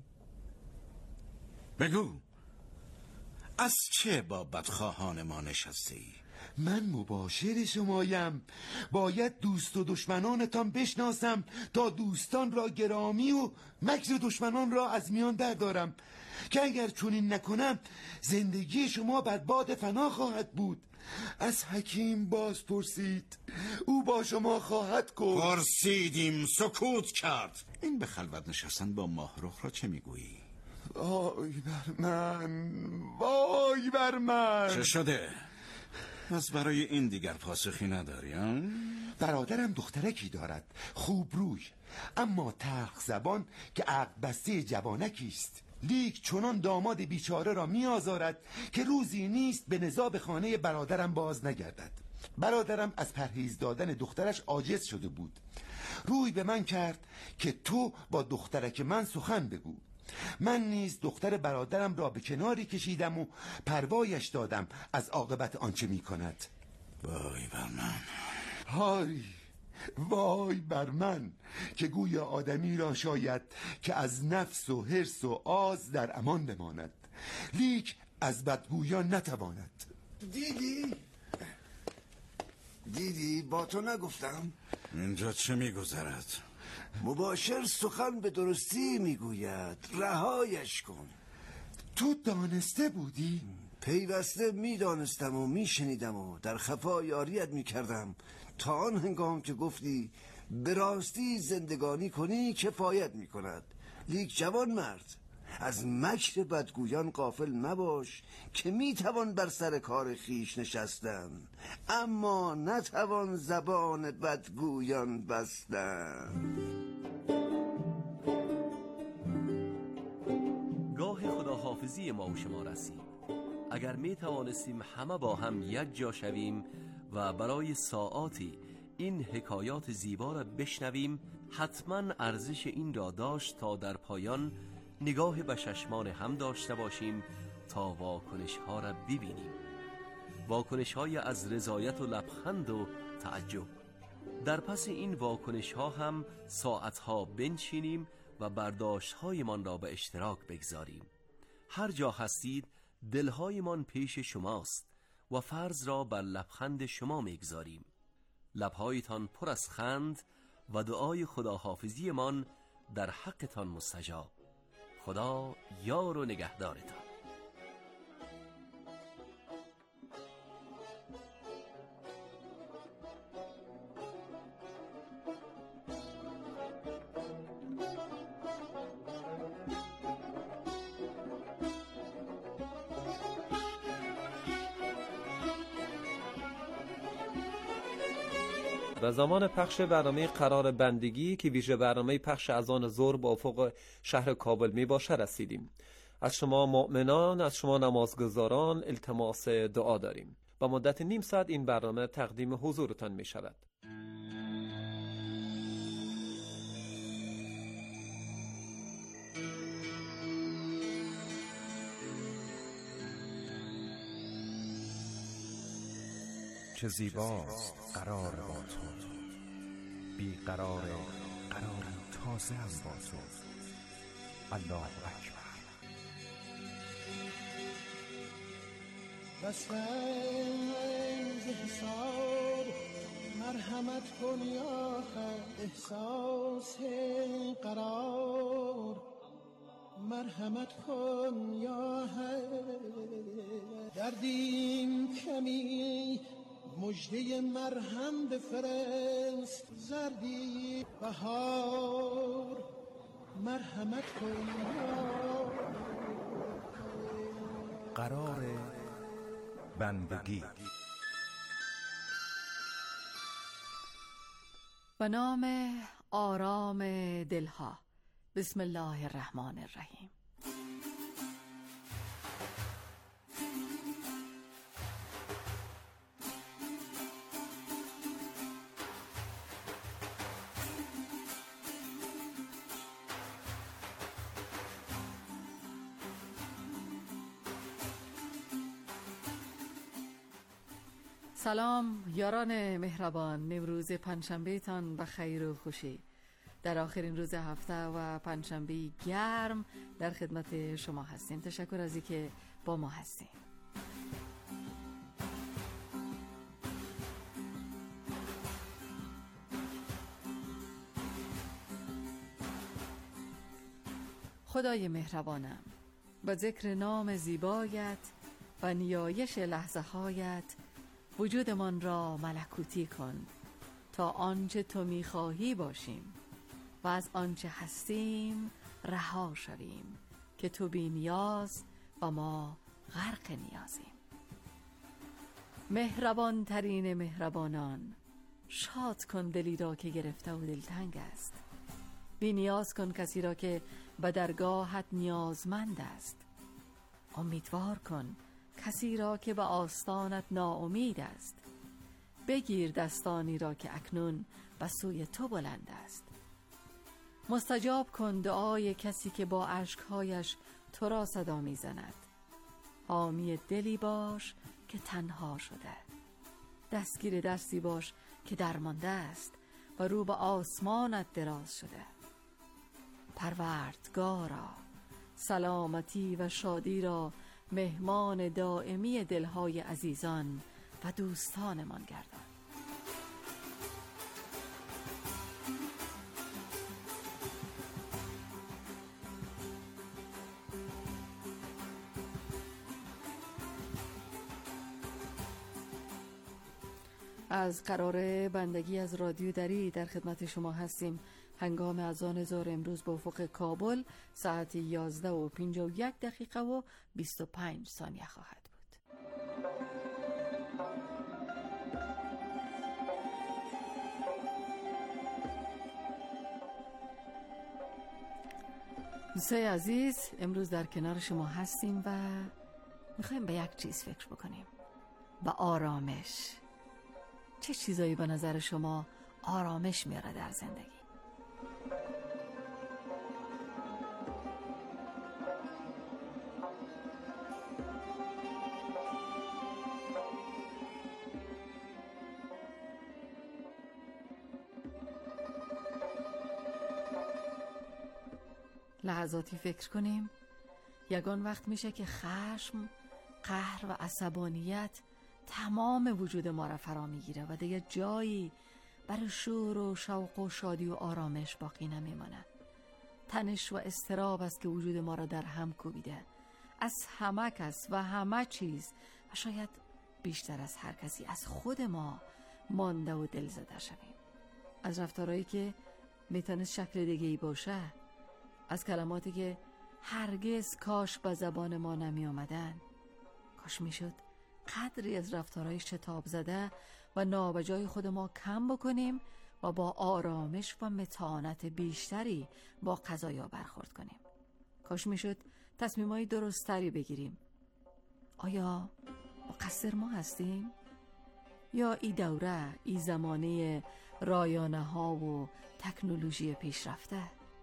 بگو، از چه بابت خواهان ما نشسته ای؟ من مباشر شمایم، باید دوست و دشمنانتان بشناسم تا دوستان را گرامی و مکر دشمنان را از میان در دارم، که اگر چنین نکنم زندگی شما بر باد فنا خواهد بود. از حکیم باز پرسید، او با شما خواهد گفت. پرسیدیم، سکوت کرد. این به خلوت نشستن با ماهرخ را چه میگویی؟ وای بر من، وای بر من. چه شده؟ از برای این دیگر پاسخی نداری؟ برادرم دخترکی دارد، خوب روی، اما تلخ زبان که عقل بسته جوانکی است. لیک چنان داماد بیچاره را می آزارد که روزی نیست به نزا به خانه برادرم باز نگردد. برادرم از پرهیز دادن دخترش عاجز شده بود. روی به من کرد که تو با دخترک من سخن بگو. من نیز دختر برادرم را به کناری کشیدم و پروایش دادم از عاقبت آنچه می کند. وای بر من، های وای بر من که گویا آدمی را شاید که از نفس و حرص و آز در امان بماند، لیک از بدگویان نتواند. دیدی؟ دیدی با تو نگفتم؟ اینجا چه میگذرد؟ مباشر سخن به درستی میگوید، رهایش کن. تو دانسته بودی؟ پیوسته میدانستم و میشنیدم و در خفا یاریت میکردم تا آن هنگام که گفتی به راستی زندگانی کنی کفایت میکند. لیک جوان مرد، از مکر بدگویان غافل مباش که میتوان بر سر کار خیش نشستن اما نتوان زبان بدگویان بستن. گاه خداحافظی ما و شما رسید. اگر می توانستیم همه با هم یک جا شویم و برای ساعاتی این حکایات زیبا را بشنویم، حتما ارزش این را داشت تا در پایان نگاه به چشمان هم داشته باشیم تا واکنش ها را ببینیم، واکنش های از رضایت و لبخند و تعجب. در پس این واکنش ها هم ساعت ها بنشینیم و برداشت های من را به اشتراک بگذاریم. هر جا هستید دلهایمان پیش شماست و فرض را بر لبخند شما میگذاریم. لبهایتان پر از خند و دعای خداحافظی من در حقتان مستجاب. خدا یار و نگهدارتان. و زمان پخش برنامه قرار بندگی که ویژه برنامه پخش اذان ظهر با افق شهر کابل می باشه رسیدیم. از شما مؤمنان، از شما نمازگزاران التماس دعا داریم. با مدت نیم ساعت این برنامه تقدیم حضورتان می شود. چه زیباست قرار با تو، بی قرار قراری تازه هم با تو. الله اکبر. بس رنج حساب مرحمت کن یا حق، احساس قرار مرحمت کن یا حق. دردیم کمی مجده مرهم بفرست، زردی بهار مرحمت کن یا قرار بندگی. به نام آرام دلها. بسم الله الرحمن الرحیم. سلام یاران مهربان، نوروز پنجشنبه تان به خیر و خوشی. در آخرین روز هفته و پنجشنبه گرم در خدمت شما هستیم. تشکر از اینکه با ما هستیم. خدای مهربانم، با ذکر نام زیبایت و نیایش لحظه هایت وجودمان را ملکوتی کن تا آنچه تو می‌خواهی باشیم و از آنچه هستیم رها شویم که تو بی نیاز و ما غرق نیازیم. مهربان ترین مهربانان، شاد کن دلی را که گرفته و دلتنگ است. بی نیاز کن کسی را که به درگاهت نیازمند است. امیدوار کن کسی را که به آستانت ناامید است. بگیر دستانی را که اکنون به سوی تو بلند است. مستجاب کن دعای کسی که با اشکهایش تو را صدا می زند. حامی دلی باش که تنها شده. دستگیر دستی باش که درمانده است و رو به آسمانت دراز شده. پروردگارا، سلامتی و شادی را مهمان دائمی دلهای عزیزان و دوستانمان گردان. از قرار بندگی از رادیو دری در خدمت شما هستیم. هنگام اذان ظهر امروز به افق کابل ساعت یازده و پنجاه و یک دقیقه و بیست و پنج ثانیه خواهد بود. دوستای عزیز، امروز در کنار شما هستیم و میخوایم به یک چیز فکر بکنیم، به آرامش. چه چیزایی به نظر شما آرامش میاره در زندگی؟ لحظاتی فکر کنیم. یگان وقت میشه که خشم، قهر و عصبانیت تمام وجود ما را فرا میگیره و دیگه جایی برای شور و شوق و شادی و آرامش باقی نمیمانه. تنش و اضطراب است که وجود ما را در هم کوبیده. از همه کس و همه چیز و شاید بیشتر از هر کسی از خود ما مانده و دل زده شویم. از رفتارهایی که میتونست شکل دیگه ای باشه، از کلماتی که هرگز کاش به زبان ما نمی آمدن. کاش میشد قدری از رفتارهای شتاب زده و نابجای خود ما کم بکنیم و با آرامش و متانت بیشتری با قضایا برخورد کنیم. کاش میشد تصمیمای درستری بگیریم. آیا مقصر ما هستیم؟ یا ای دوره، ای زمانه رایانه ها و تکنولوژی پیشرفته؟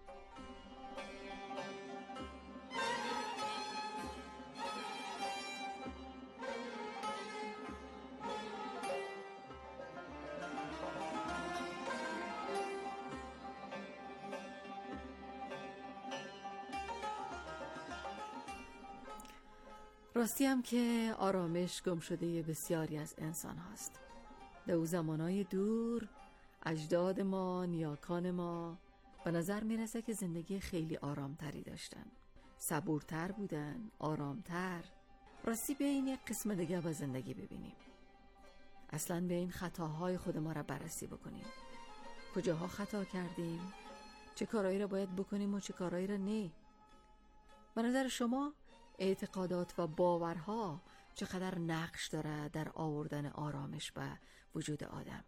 راستی هم که آرامش گم شده بسیاری از انسان هاست. در او زمانهای دور اجداد ما، نیاکان ما به نظر میرسه که زندگی خیلی آرامتری داشتن، صبورتر بودن، آرامتر. راستی به این یک قسم دیگه با زندگی ببینیم. اصلا به این خطاهای خود ما را بررسی بکنیم. کجاها خطا کردیم، چه کارهایی را باید بکنیم و چه کارهایی را نه. به نظر شما اعتقادات و باورها چقدر نقش داره در آوردن آرامش به وجود آدم؟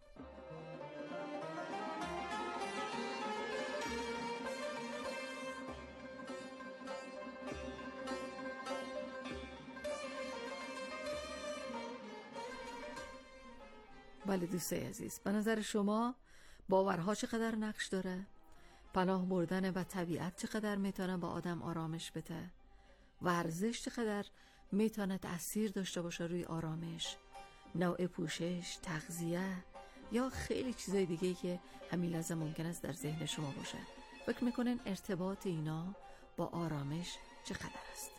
بله دوستای عزیز، به نظر شما باورها چقدر نقش داره؟ پناه بردن و طبیعت چقدر میتونه با آدم آرامش بده؟ ورزش چقدر میتونه تأثیر داشته باشه روی آرامش؟ نوع پوشش، تغذیه یا خیلی چیزای دیگه که همین لحظه ممکن است در ذهن شما باشه. فکر میکنین ارتباط اینا با آرامش چقدر است؟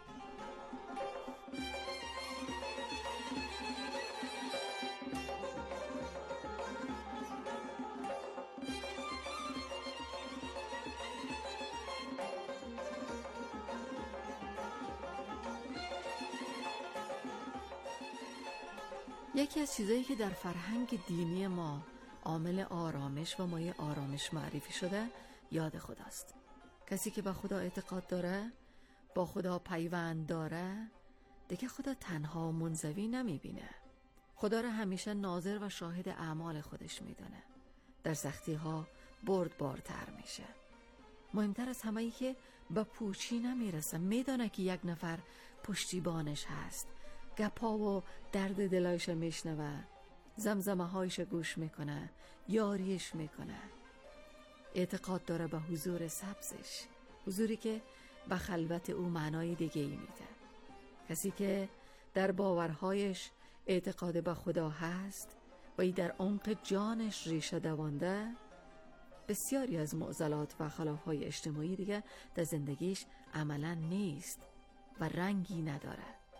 یکی از چیزایی که در فرهنگ دینی ما عامل آرامش و مایه آرامش معرفی شده یاد خداست. کسی که به خدا اعتقاد داره، با خدا پیوند داره، دیگه خدا تنها و منزوی نمیبینه. خدا را همیشه ناظر و شاهد اعمال خودش میدونه. در سختی ها بردبارتر میشه. مهمتر از همه ای که به پوچی نمیرسه. میدونه که یک نفر پشتیبانش هست. گپا و درد دلایش میشنوه، زمزمه هایش گوش میکنه، یاریش میکنه. اعتقاد داره به حضور سبزش، حضوری که به خلوت او معنای دیگه ای میده. کسی که در باورهایش اعتقاد به خدا هست و ای در عمق جانش ریشه دوانده، بسیاری از معضلات و خلافهای اجتماعی دیگه در زندگیش عملا نیست و رنگی نداره.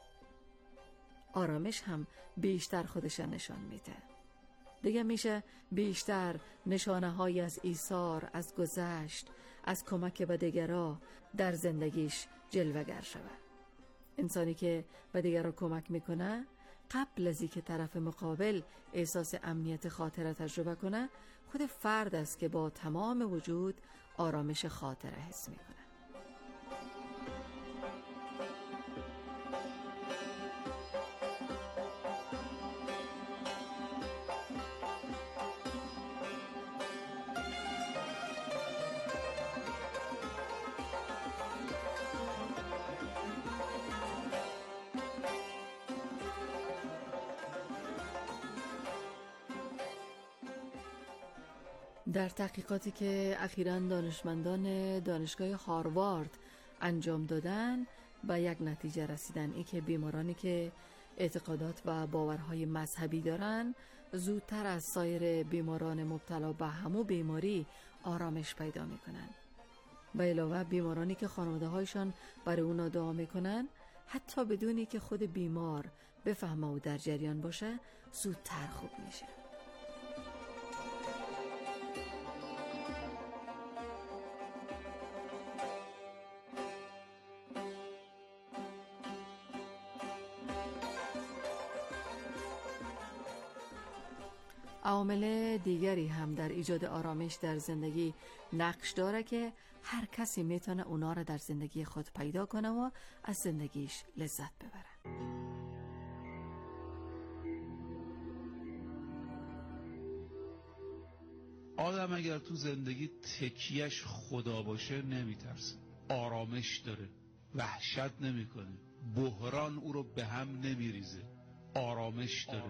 آرامش هم بیشتر خودش نشان میده. دیگه میشه بیشتر نشانه های از ایثار، از گذشت، از کمک به دیگران در زندگیش جلوه‌گر شود. انسانی که به دیگران کمک میکنه، قبل از اینکه طرف مقابل احساس امنیت خاطره تجربه کنه، خود فرد است که با تمام وجود آرامش خاطره حس میکنه. در تحقیقاتی که اخیراً دانشمندان دانشگاه هاروارد انجام دادن، به یک نتیجه رسیدن، ای که بیمارانی که اعتقادات و باورهای مذهبی دارن زودتر از سایر بیماران مبتلا به همو بیماری آرامش پیدا میکنن. به علاوه بیمارانی که خانواده هایشان برای اونا دعا میکنن، حتی بدونی که خود بیمار بفهمه و در جریان باشه، زودتر خوب میشه. عوامل دیگری هم در ایجاد آرامش در زندگی نقش داره که هر کسی میتونه اونا را در زندگی خود پیدا کنه و از زندگیش لذت ببره. آدم اگر تو زندگی تکیهش خدا باشه نمیترسه، آرامش داره، وحشت نمیکنه، بحران او رو به هم نمیریزه، آرامش داره.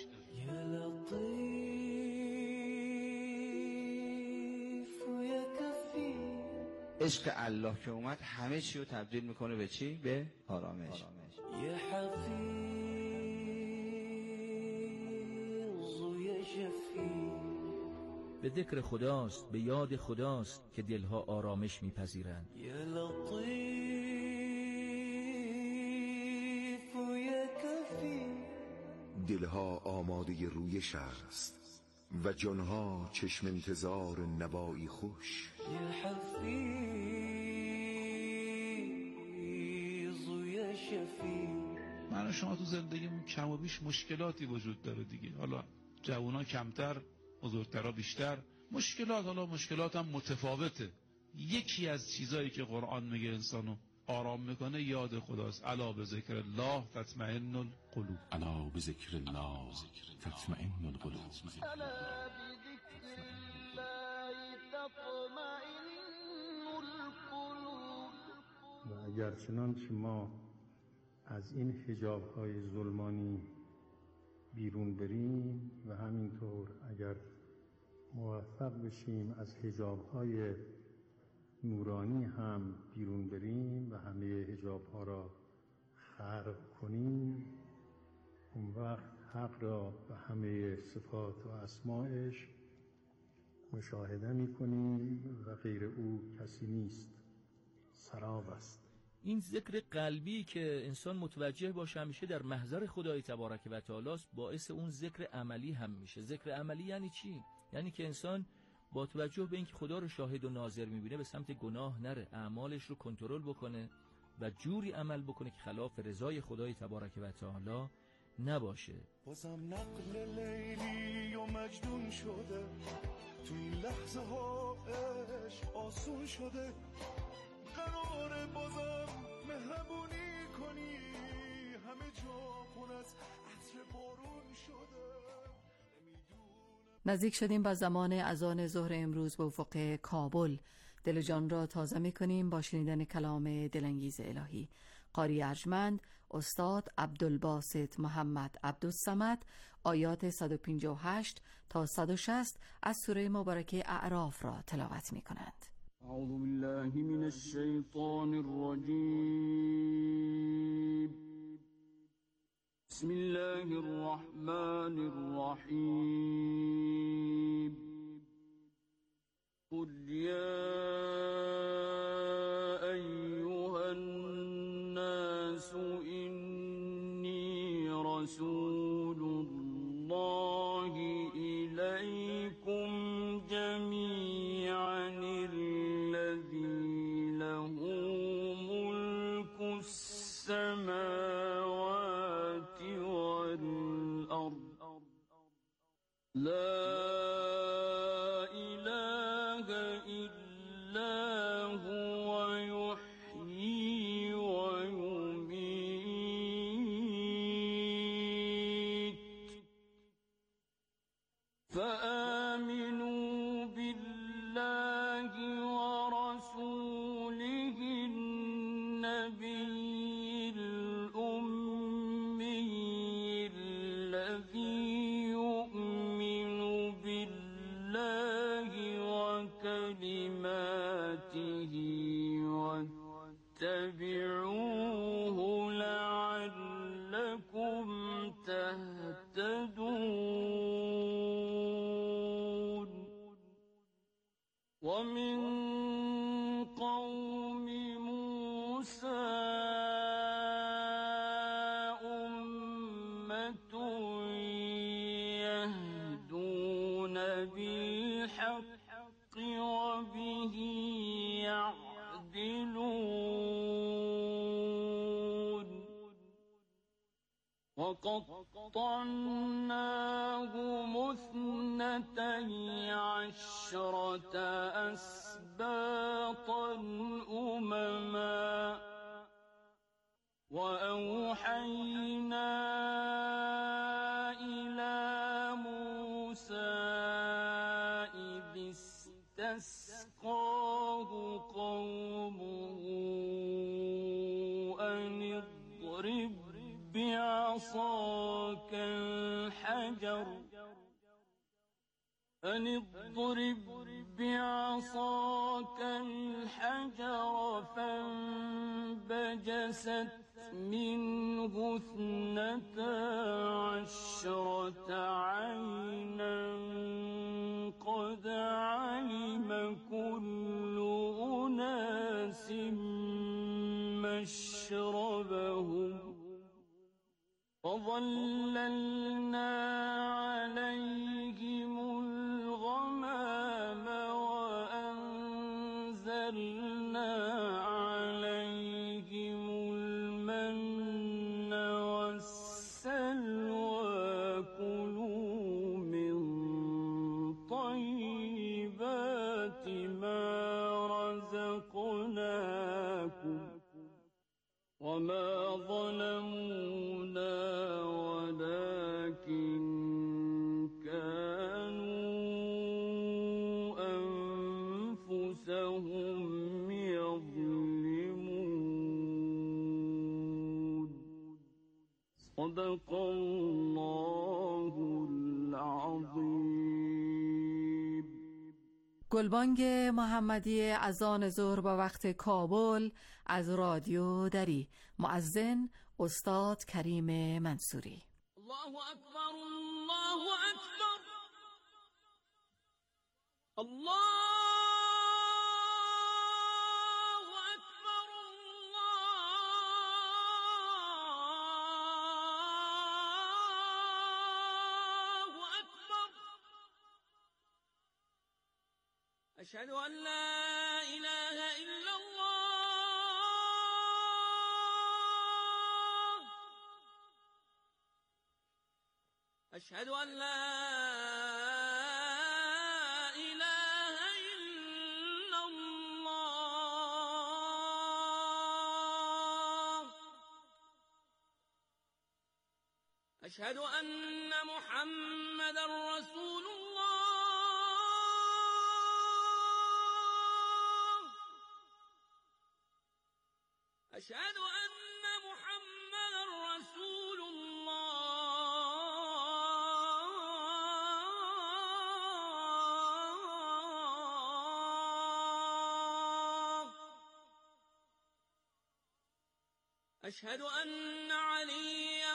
عشق الله که اومد همه چی رو تبدیل میکنه به چی؟ به آرامش. یه حفیظ و یه شفیع، به ذکر خداست، به یاد خداست که دلها آرامش میپذیرند. یه لطیف و یه کفی، دلها آماده رویش است و جانها چشم انتظار نوایی خوش. یه حفیظ و یه شفیع. من و شما تو زندگیمون کم و بیش مشکلاتی وجود داره دیگه، حالا جوونا کمتر، بزرگترها بیشتر. مشکلات، حالا مشکلات هم متفاوته. یکی از چیزایی که قرآن میگه انسانو آرام میکنه یاد خداست. الا به ذکر الله تطمئن القلوب. الا به ذکر الله تطمئن القلوب. الا بذکر الله تطمئن القلوب. و اگر چنانچه ما از این حجاب‌های ظلمانی بیرون بریم و همینطور اگر موفق بشیم از حجاب‌های نورانی هم بیرون بریم و همه حجاب‌ها را خلع کنیم، اون وقت حق را و همه صفات و اسمایش مشاهده می‌کنیم و غیر او کسی نیست، سراب است. این ذکر قلبی که انسان متوجه باشه همیشه در محضر خدای تبارک و تعالی است، باعث اون ذکر عملی هم میشه. ذکر عملی یعنی چی؟ یعنی که انسان با توجه به اینکه خدا رو شاهد و ناظر میبینه به سمت گناه نره، اعمالش رو کنترل بکنه و جوری عمل بکنه که خلاف رضای خدای تبارک و تعالی نباشه. بازم نقل لیلی و مجنون شده، تو این لحظه ها عشق آسون شده، قراره بازم مهربونی کنی، همه جا خون از عطر بارون شده. نزدیک شدیم با زمان اذان ظهر امروز به افق کابل. دل جان را تازه می‌کنیم با شنیدن کلام دلانگیز الهی. قاری ارجمند استاد عبدالباسط محمد عبدالصمد آیات صد و پنجاه و هشت تا صد و شصت از سوره مبارکه اعراف را تلاوت می‌کنند. اعوذ بالله من الشیطان الرجیم. بسم الله الرحمن الرحیم. قل یا ایها الناس انی رسول الله الیکم جمیعا الذی له ملک السماوات والارض لا اله الا هو یحیی و یمیت فآمنوا بالله ورسوله النبي الأمي الذي يؤمن بالله وكلماته واتبعوه لعلكم تهتدون. ومن قوم موسى أمة يهدون بالحق وبه يعدلون. وقطعناهم اثنتي عشرة أسباطا أمما وأوحينا إلى موسى إذ تلقاه قومه أن اضرب بعصاك الحجر أن اضرب بعصاك الحجر فانبجست منه اثنتا عشرة عينا قد علم كل أناس مشربهم وظللنا عليهم الغمام وأنزلنا عليهم المن والسلوى كلوا من طيبات ما رزقناكم وما ظلمونا ولكن كانوا أنفسهم يظلمون صدق الله العظیم. گلبانگ محمدی اذان ظهر با وقت کابل از رادیو دری. مؤذن استاد کریم منصوری. الله اکبر الله اکبر الله اکبر الله اکبر اشهد ان لا اله الا الله أشهد أن لا إله إلا الله أشهد أن محمدا رسول الله أشهد أن محمدا رسول الله أشهد أن عليا